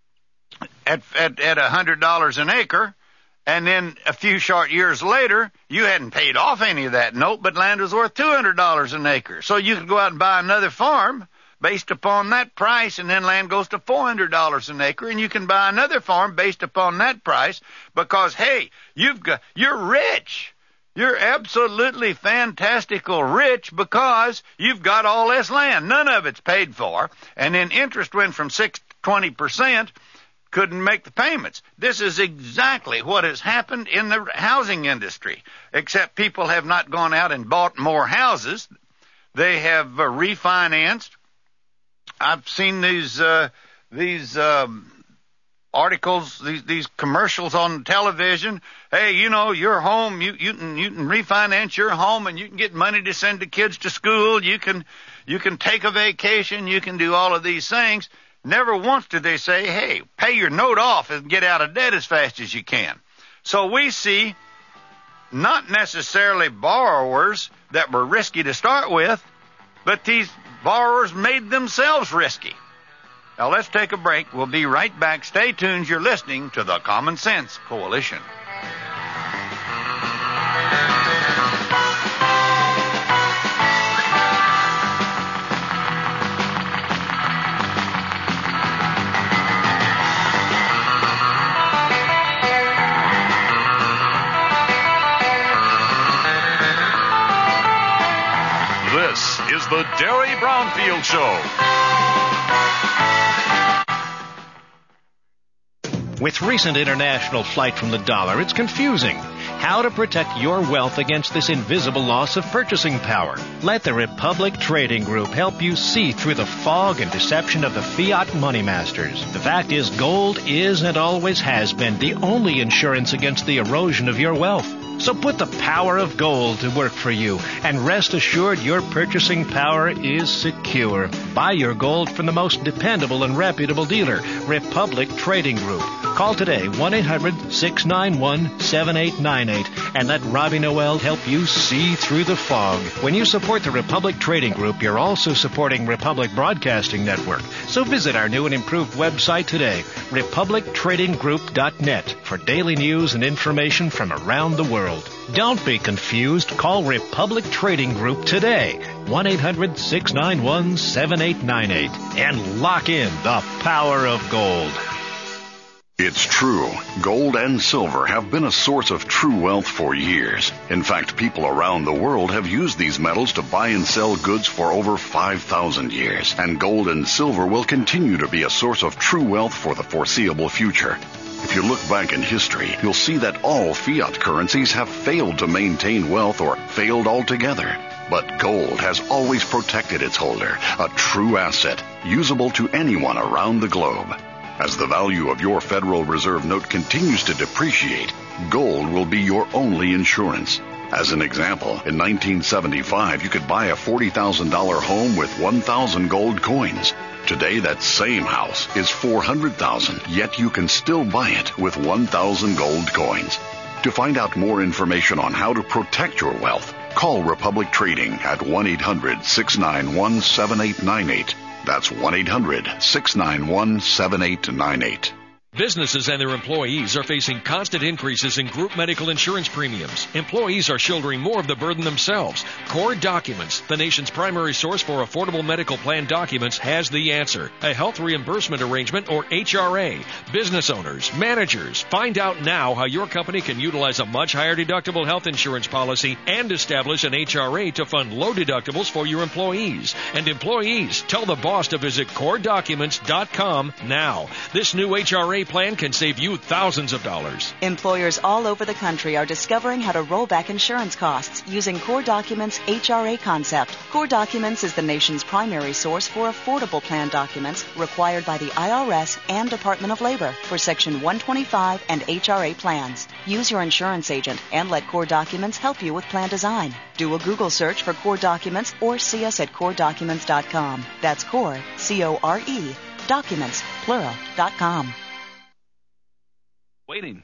at at at a hundred dollars an acre. And then a few short years later, you hadn't paid off any of that note, but land was worth two hundred dollars an acre. So you could go out and buy another farm based upon that price, and then land goes to four hundred dollars an acre, and you can buy another farm based upon that price because, hey, you've got, you're rich. You're absolutely fantastical rich because you've got all this land. None of it's paid for. And then interest went from six to twenty percent. Couldn't make the payments. This is exactly what has happened in the housing industry, except people have not gone out and bought more houses. They have uh, refinanced. I've seen these uh, these um, articles, these these commercials on television. Hey, you know, your home, you you can you can refinance your home, and you can get money to send the kids to school. You can you can take a vacation. You can do all of these things. Never once did they say, hey, pay your note off and get out of debt as fast as you can. So we see not necessarily borrowers that were risky to start with, but these borrowers made themselves risky. Now let's take a break. We'll be right back. Stay tuned. You're listening to the Common Sense Coalition. This is the Derry Brownfield Show. With recent international flight from the dollar, it's confusing. how to protect your wealth against this invisible loss of purchasing power. Let the Republic Trading Group help you see through the fog and deception of the fiat money masters. The fact is, gold is and always has been the only insurance against the erosion of your wealth. So put the power of gold to work for you, and rest assured your purchasing power is secure. Buy your gold from the most dependable and reputable dealer, Republic Trading Group. Call today, one eight hundred six nine one seven eight nine eight, and let Robbie Noel help you see through the fog. When you support the Republic Trading Group, you're also supporting Republic Broadcasting Network. So visit our new and improved website today, republic trading group dot net, for daily news and information from around the world. Don't be confused. Call Republic Trading Group today, one eight hundred six nine one seven eight nine eight, and lock in the power of gold. It's true. Gold and silver have been a source of true wealth for years. In fact, people around the world have used these metals to buy and sell goods for over five thousand years. And gold and silver will continue to be a source of true wealth for the foreseeable future. If you look back in history, you'll see that all fiat currencies have failed to maintain wealth or failed altogether. But gold has always protected its holder, a true asset, usable to anyone around the globe. As the value of your Federal Reserve note continues to depreciate, gold will be your only insurance. As an example, in nineteen seventy-five, you could buy a forty thousand dollars home with one thousand gold coins. Today, that same house is four hundred thousand dollars, yet you can still buy it with one thousand gold coins. To find out more information on how to protect your wealth, call Republic Trading at one eight hundred six nine one seven eight nine eight. That's one eight hundred six nine one seven eight nine eight. Businesses and their employees are facing constant increases in group medical insurance premiums. Employees are shouldering more of the burden themselves. Core Documents, the nation's primary source for affordable medical plan documents, has the answer. A health reimbursement arrangement, or H R A. Business owners, managers, find out now how your company can utilize a much higher deductible health insurance policy and establish an H R A to fund low deductibles for your employees. And employees, tell the boss to visit core documents dot com now. This new H R A plan can save you thousands of dollars. Employers all over the country are discovering how to roll back insurance costs using Core Documents' H R A concept. Core Documents is the nation's primary source for affordable plan documents required by the I R S and Department of Labor for Section one twenty-five and H R A plans. Use your insurance agent and let Core Documents help you with plan design. Do a Google search for Core Documents or see us at core documents dot com. That's Core, C O R E, documents, plural, dot com. Waiting.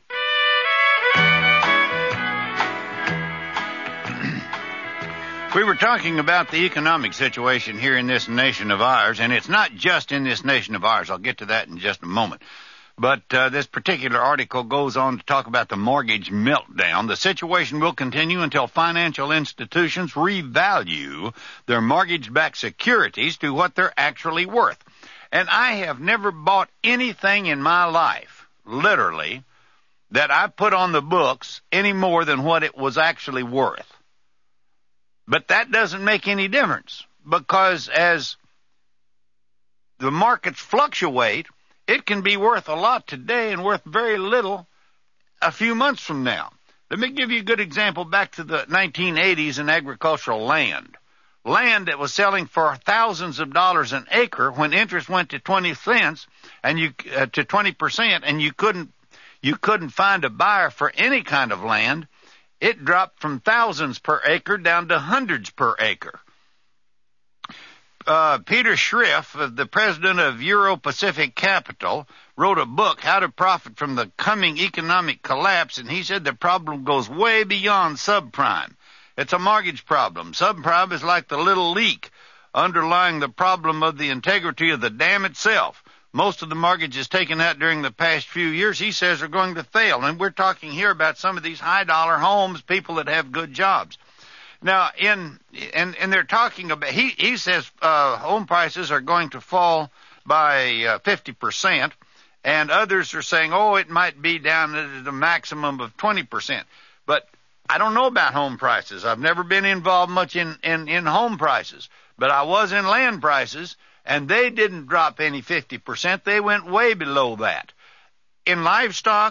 We were talking about the economic situation here in this nation of ours, and it's not just in this nation of ours. I'll get to that in just a moment. But uh, this particular article goes on to talk about the mortgage meltdown. The situation will continue until financial institutions revalue their mortgage-backed securities to what they're actually worth. And I have never bought anything in my life, literally, that I put on the books any more than what it was actually worth. But that doesn't make any difference, because as the markets fluctuate, it can be worth a lot today and worth very little a few months from now. Let me give you a good example back to the nineteen eighties in agricultural land. Land that was selling for thousands of dollars an acre when interest went to twenty cents and you uh, to twenty percent, and you couldn't you couldn't find a buyer for any kind of land. It dropped from thousands per acre down to hundreds per acre. Uh, Peter Schiff, the president of Euro-Pacific Capital, wrote a book, How to Profit from the Coming Economic Collapse, and he said the problem goes way beyond subprime. It's a mortgage problem. Subprime is like the little leak underlying the problem of the integrity of the dam itself. Most of the mortgages taken out during the past few years, he says, are going to fail. And we're talking here about some of these high-dollar homes, people that have good jobs. Now, in and, and they're talking about, he, he says uh, home prices are going to fall by uh, fifty percent, and others are saying, oh, it might be down to the maximum of twenty percent. But I don't know about home prices. I've never been involved much in, in, in home prices, but I was in land prices, and they didn't drop any fifty percent. They went way below that. In livestock,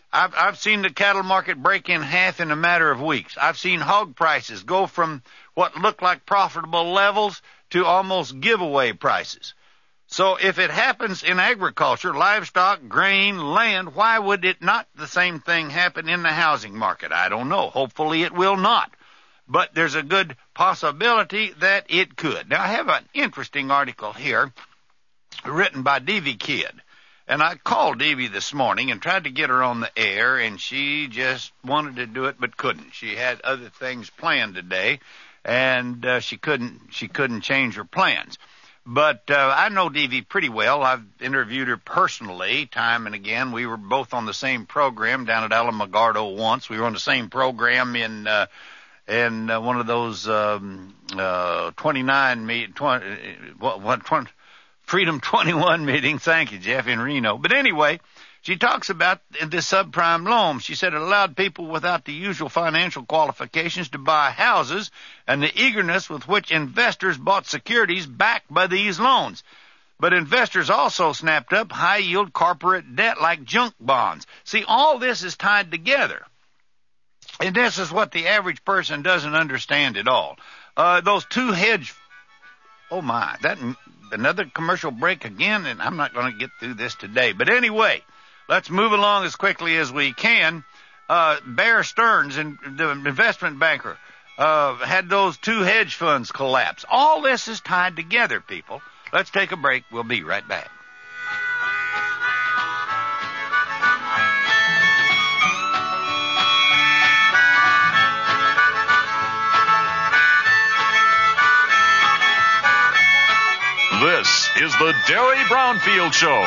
I've, I've seen the cattle market break in half in a matter of weeks. I've seen hog prices go from what looked like profitable levels to almost giveaway prices. So if it happens in agriculture, livestock, grain, land, why would it not the same thing happen in the housing market? I don't know. Hopefully it will not. But there's a good possibility that it could. Now, I have an interesting article here written by Davy Kidd. And I called Davy this morning and tried to get her on the air, and she just wanted to do it but couldn't. She had other things planned today, and uh, she couldn't she couldn't change her plans. But uh, I know Davy pretty well. I've interviewed her personally time and again. We were both on the same program down at Alamogordo once. We were on the same program in uh, in uh, one of those um, uh, twenty-nine me- twenty, what, what twenty Freedom twenty-one meeting. Thank you, Jeff, in Reno. But anyway, she talks about this subprime loan. She said it allowed people without the usual financial qualifications to buy houses and the eagerness with which investors bought securities backed by these loans. But investors also snapped up high-yield corporate debt like junk bonds. See, all this is tied together. And this is what the average person doesn't understand at all. Uh, those two hedge... Oh, my. That... Another commercial break again, and I'm not going to get through this today. But anyway, let's move along as quickly as we can. Uh, Bear Stearns, and the investment banker, uh, had those two hedge funds collapse. All this is tied together, people. Let's take a break. We'll be right back. This is the Derry Brownfield Show.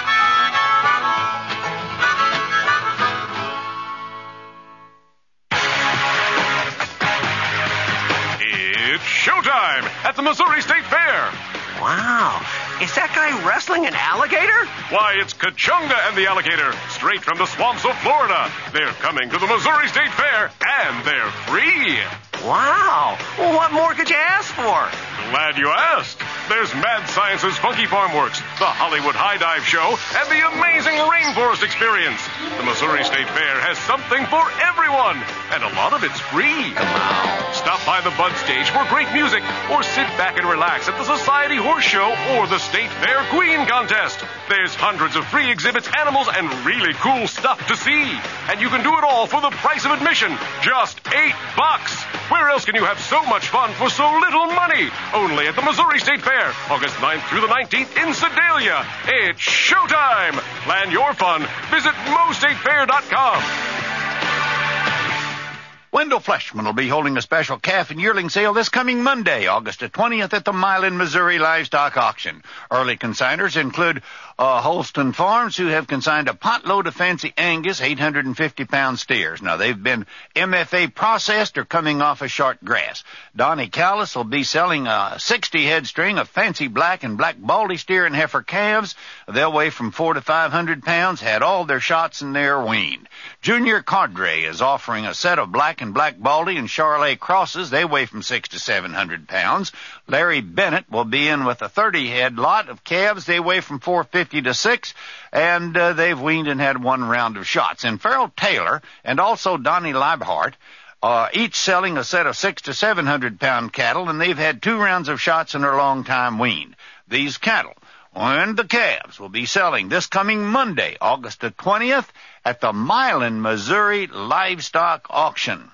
It's showtime at the Missouri State Fair. Wow. Is that guy wrestling an alligator? Why, it's Kachunga and the alligator, straight from the swamps of Florida. They're coming to the Missouri State Fair, and they're free. Wow. Well, what more could you ask for? Glad you asked. There's Mad Science's Funky Farm Works, the Hollywood High Dive Show, and the amazing Rainforest Experience. The Missouri State Fair has something for everyone, and a lot of it's free. Wow. Stop by the Bud Stage for great music, or sit back and relax at the Society Horse Show or the State Fair Queen Contest. There's hundreds of free exhibits, animals, and really cool stuff to see. And you can do it all for the price of admission, just eight bucks. Where else can you have so much fun for so little money? Only at the Missouri State Fair, August ninth through the nineteenth in Sedalia. It's showtime. Plan your fun. Visit mo state fair dot com. Wendell Fleshman will be holding a special calf and yearling sale this coming Monday, August the twentieth at the Milan, Missouri Livestock Auction. Early consigners include uh, Holston Farms, who have consigned a potload of fancy Angus eight hundred fifty pound steers. Now, they've been M F A processed or coming off of short grass. Donnie Callis will be selling a sixty head string of fancy black and black baldy steer and heifer calves. They'll weigh from four to five hundred pounds, had all their shots and they're weaned. Junior Cadre is offering a set of black and black baldy and Charolais crosses. They weigh from six to seven hundred pounds. Larry Bennett will be in with a thirty head lot of calves. They weigh from four fifty to six, and uh, they've weaned and had one round of shots. And Farrell Taylor and also Donnie Leibhart, uh, each selling a set of six to seven hundred pound cattle, and they've had two rounds of shots and are long time weaned. These cattle and the calves will be selling this coming Monday, August the twentieth, at the Milan, Missouri Livestock Auction.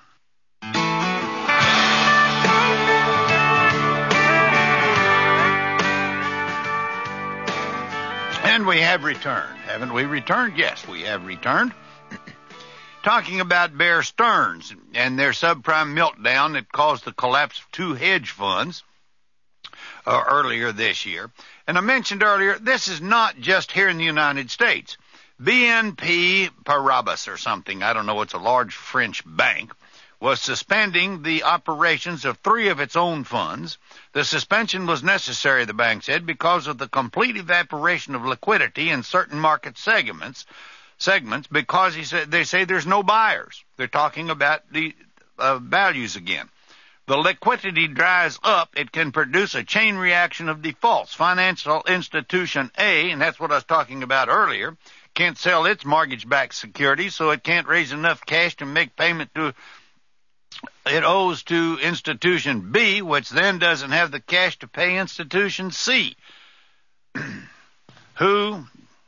And we have returned. Haven't we returned? Yes, we have returned. Talking about Bear Stearns and their subprime meltdown that caused the collapse of two hedge funds uh, earlier this year. And I mentioned earlier, this is not just here in the United States. B N P Paribas or something, I don't know, it's a large French bank, was suspending the operations of three of its own funds. The suspension was necessary, the bank said, because of the complete evaporation of liquidity in certain market segments, segments because he said, they say there's no buyers. They're talking about the uh, values again. The liquidity dries up, it can produce a chain reaction of defaults. Financial institution A, and that's what I was talking about earlier, can't sell its mortgage-backed securities, so it can't raise enough cash to make payment to it owes to institution B, which then doesn't have the cash to pay institution C. Who,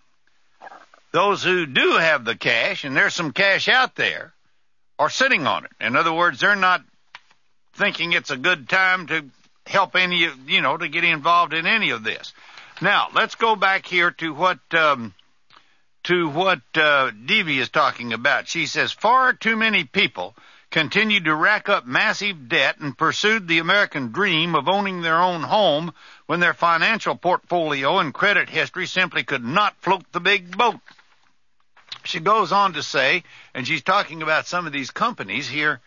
those who do have the cash, and there's some cash out there, are sitting on it. In other words, they're not thinking it's a good time to help any of, you know, to get involved in any of this. Now, let's go back here to what, um, to what, uh, Devi is talking about. She says, far too many people continued to rack up massive debt and pursued the American dream of owning their own home when their financial portfolio and credit history simply could not float the big boat. She goes on to say, and she's talking about some of these companies here,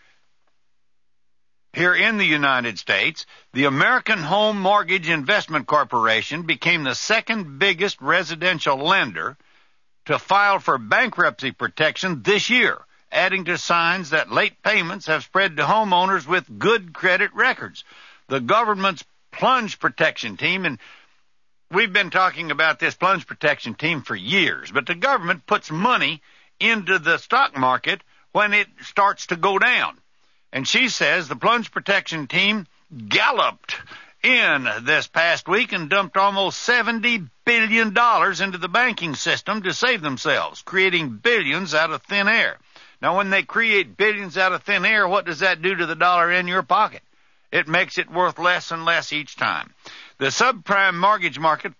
here in the United States, the American Home Mortgage Investment Corporation became the second biggest residential lender to file for bankruptcy protection this year, adding to signs that late payments have spread to homeowners with good credit records. The government's plunge protection team, and we've been talking about this plunge protection team for years, but the government puts money into the stock market when it starts to go down. And she says the plunge protection team galloped in this past week and dumped almost seventy billion dollars into the banking system to save themselves, creating billions out of thin air. Now, when they create billions out of thin air, what does that do to the dollar in your pocket? It makes it worth less and less each time. The subprime mortgage market,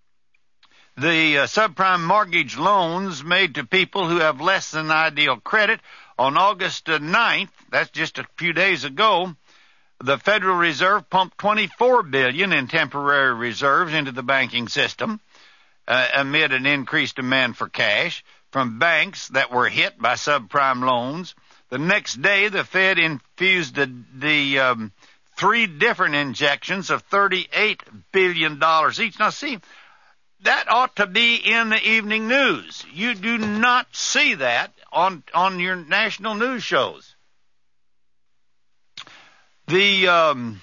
the uh, subprime mortgage loans made to people who have less than ideal credit, on August ninth, that's just a few days ago, the Federal Reserve pumped twenty-four billion dollars in temporary reserves into the banking system uh, amid an increased demand for cash from banks that were hit by subprime loans. The next day, the Fed infused the, the um, three different injections of thirty-eight billion dollars each. Now, see, that ought to be in the evening news. You do not see that on on your national news shows. The um,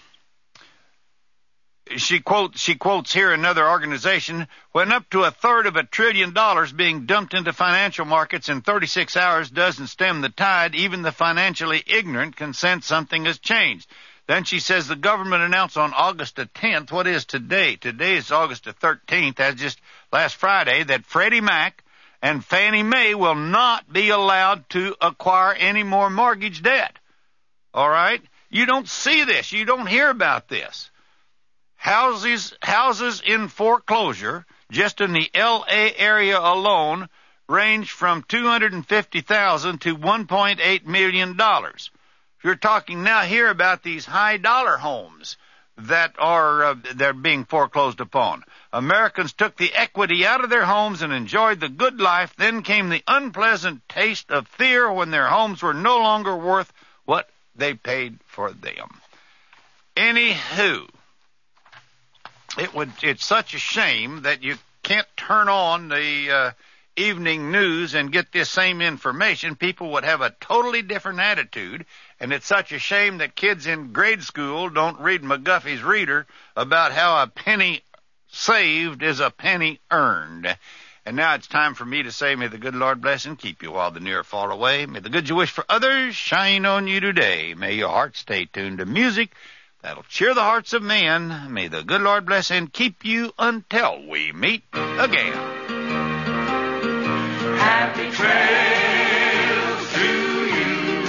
she quotes she quotes here another organization, when up to a third of a trillion dollars being dumped into financial markets in thirty-six hours doesn't stem the tide, even the financially ignorant can sense something has changed. Then she says the government announced on August the tenth, what is today? Today is August the thirteenth, that's just last Friday, that Freddie Mac and Fannie Mae will not be allowed to acquire any more mortgage debt. All right? You don't see this. You don't hear about this. Houses, houses in foreclosure, just in the L A area alone, range from two hundred fifty thousand dollars to one point eight million dollars. You're talking now here about these high-dollar homes that are uh, they're being foreclosed upon. Americans took the equity out of their homes and enjoyed the good life. Then came the unpleasant taste of fear when their homes were no longer worth what they paid for them. Anywho, it would it's such a shame that you can't turn on the uh, evening news and get this same information. People would have a totally different attitude. And it's such a shame that kids in grade school don't read McGuffey's Reader about how a penny saved is a penny earned. And now it's time for me to say, may the good Lord bless and keep you while the near fall away. May the good you wish for others shine on you today. May your heart stay tuned to music that'll cheer the hearts of men. May the good Lord bless and keep you until we meet again. Happy trails to you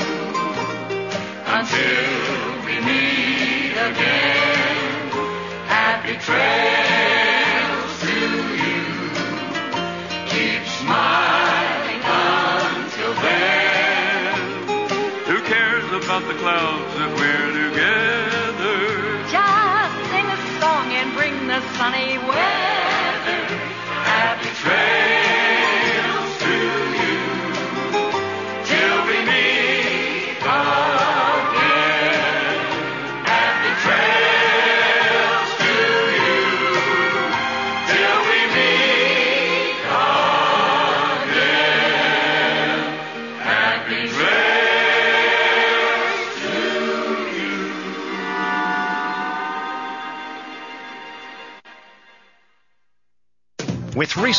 until we meet again. Happy trails to you. Keep smiling until then. Who cares about the clouds if we're together? Just sing a song and bring the sunny weather. Happy trails to you till we meet again. Happy trails to you till we meet again. Happy trails to you. With recent